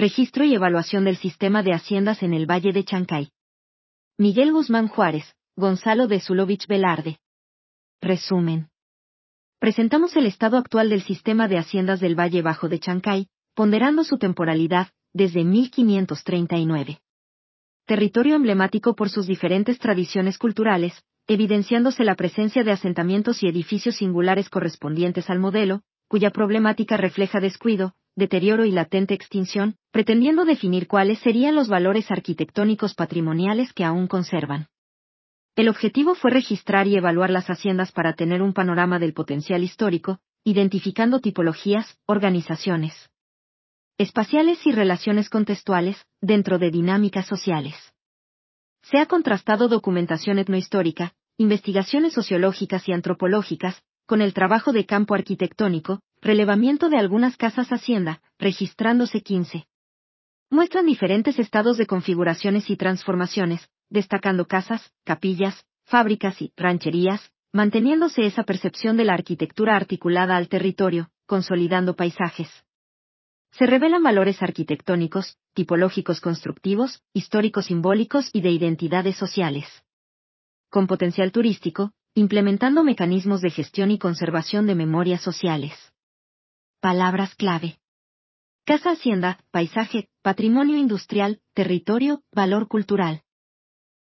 Registro y evaluación del sistema de haciendas en el Valle de Chancay. Miguel Guzmán Juárez, Gonzalo de Zulovich Velarde. Resumen. Presentamos el estado actual del sistema de haciendas del Valle Bajo de Chancay, ponderando su temporalidad, desde 1539. Territorio emblemático por sus diferentes tradiciones culturales, evidenciándose la presencia de asentamientos y edificios singulares correspondientes al modelo, cuya problemática refleja descuido, deterioro y latente extinción, pretendiendo definir cuáles serían los valores arquitectónicos patrimoniales que aún conservan. El objetivo fue registrar y evaluar las haciendas para tener un panorama del potencial histórico, identificando tipologías, organizaciones espaciales y relaciones contextuales, dentro de dinámicas sociales. Se ha contrastado documentación etnohistórica, investigaciones sociológicas y antropológicas, con el trabajo de campo arquitectónico, relevamiento de algunas casas hacienda, registrándose 15. Muestran diferentes estados de configuraciones y transformaciones, destacando casas, capillas, fábricas y rancherías, manteniéndose esa percepción de la arquitectura articulada al territorio, consolidando paisajes. Se revelan valores arquitectónicos, tipológicos constructivos, históricos simbólicos y de identidades sociales. Con potencial turístico, implementando mecanismos de gestión y conservación de memorias sociales. Palabras clave. Casa hacienda, paisaje, patrimonio industrial, territorio, valor cultural.